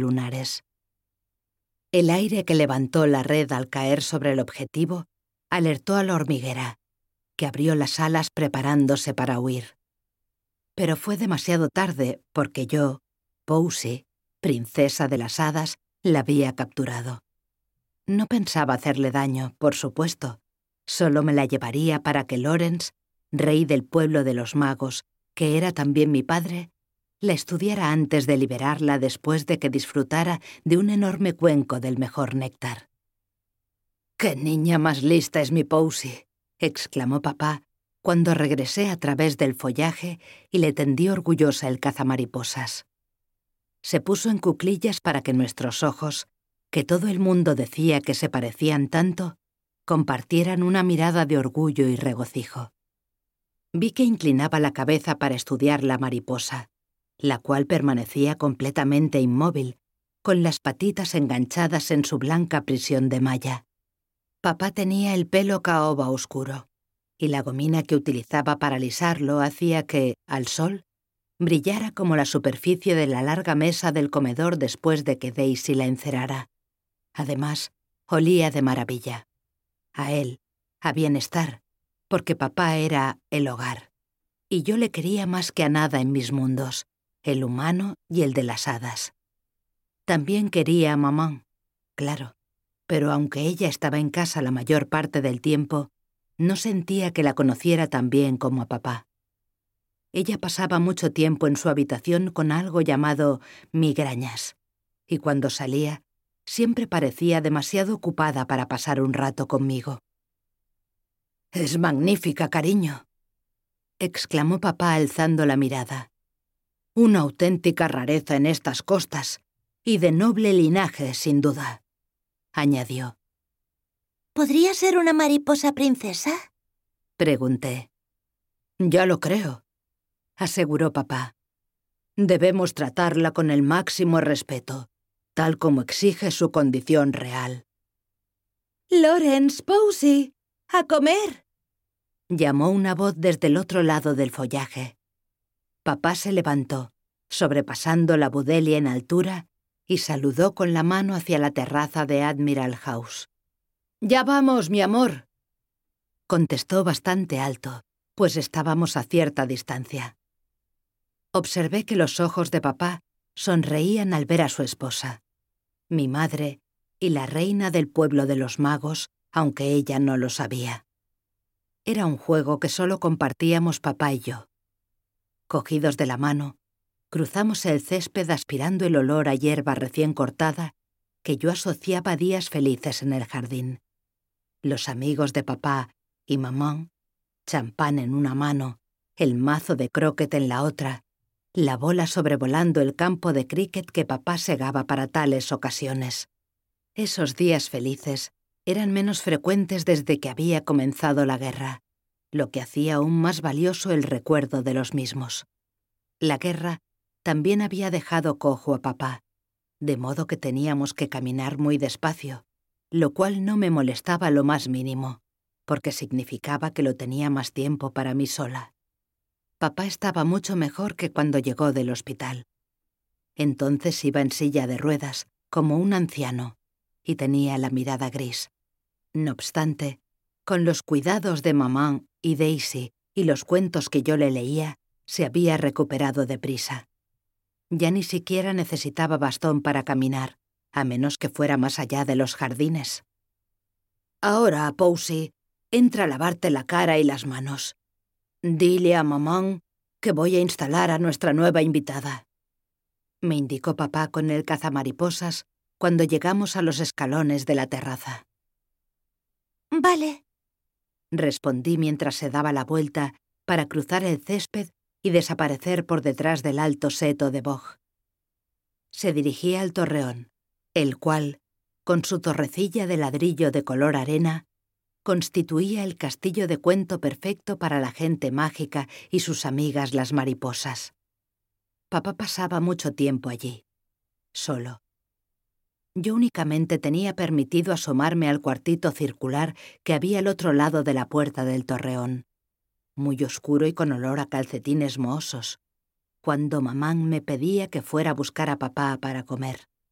lunares. El aire que levantó la red al caer sobre el objetivo alertó a la hormiguera, que abrió las alas preparándose para huir. Pero fue demasiado tarde porque yo, Posy, princesa de las hadas, la había capturado. No pensaba hacerle daño, por supuesto. Solo me la llevaría para que Lawrence, rey del pueblo de los magos, que era también mi padre, la estudiara antes de liberarla después de que disfrutara de un enorme cuenco del mejor néctar. «¡Qué niña más lista es mi Posy!», exclamó papá cuando regresé a través del follaje y le tendí orgullosa el cazamariposas. Se puso en cuclillas para que nuestros ojos, que todo el mundo decía que se parecían tanto, compartieran una mirada de orgullo y regocijo. Vi que inclinaba la cabeza para estudiar la mariposa, la cual permanecía completamente inmóvil, con las patitas enganchadas en su blanca prisión de malla. Papá tenía el pelo caoba oscuro, y la gomina que utilizaba para alisarlo hacía que, al sol, brillara como la superficie de la larga mesa del comedor después de que Daisy la encerara. Además, olía de maravilla. A él, a bienestar, porque papá era el hogar. Y yo le quería más que a nada en mis mundos, el humano y el de las hadas. También quería a mamá, claro, pero aunque ella estaba en casa la mayor parte del tiempo, no sentía que la conociera tan bien como a papá. Ella pasaba mucho tiempo en su habitación con algo llamado migrañas, y cuando salía, siempre parecía demasiado ocupada para pasar un rato conmigo. «Es magnífica, cariño», exclamó papá alzando la mirada. «Una auténtica rareza en estas costas, y de noble linaje, sin duda», añadió. ¿Podría ser una mariposa princesa?, pregunté. «Ya lo creo», aseguró papá. «Debemos tratarla con el máximo respeto, tal como exige su condición real». «Lawrence, Posy, ¡a comer!», llamó una voz desde el otro lado del follaje. Papá se levantó, sobrepasando la budelia en altura, y saludó con la mano hacia la terraza de Admiral House. «Ya vamos, mi amor», contestó bastante alto, pues estábamos a cierta distancia. Observé que los ojos de papá sonreían al ver a su esposa, mi madre y la reina del pueblo de los magos, aunque ella no lo sabía. Era un juego que solo compartíamos papá y yo. Cogidos de la mano, cruzamos el césped aspirando el olor a hierba recién cortada que yo asociaba a días felices en el jardín. Los amigos de papá y mamá, champán en una mano, el mazo de croquet en la otra, la bola sobrevolando el campo de cricket que papá segaba para tales ocasiones. Esos días felices eran menos frecuentes desde que había comenzado la guerra, lo que hacía aún más valioso el recuerdo de los mismos. La guerra también había dejado cojo a papá, de modo que teníamos que caminar muy despacio, lo cual no me molestaba lo más mínimo, porque significaba que lo tenía más tiempo para mí sola. Papá estaba mucho mejor que cuando llegó del hospital. Entonces iba en silla de ruedas, como un anciano, y tenía la mirada gris. No obstante, con los cuidados de mamá y Daisy y los cuentos que yo le leía, se había recuperado deprisa. Ya ni siquiera necesitaba bastón para caminar, a menos que fuera más allá de los jardines. «Ahora, Posy, entra a lavarte la cara y las manos. Dile a mamá que voy a instalar a nuestra nueva invitada», me indicó papá con el cazamariposas cuando llegamos a los escalones de la terraza. «Vale», respondí mientras se daba la vuelta para cruzar el césped y desaparecer por detrás del alto seto de boj. Se dirigía al torreón, el cual, con su torrecilla de ladrillo de color arena, constituía el castillo de cuento perfecto para la gente mágica y sus amigas las mariposas. Papá pasaba mucho tiempo allí, solo. Yo únicamente tenía permitido asomarme al cuartito circular que había al otro lado de la puerta del torreón, muy oscuro y con olor a calcetines mohosos, cuando mamá me pedía que fuera a buscar a papá para comer.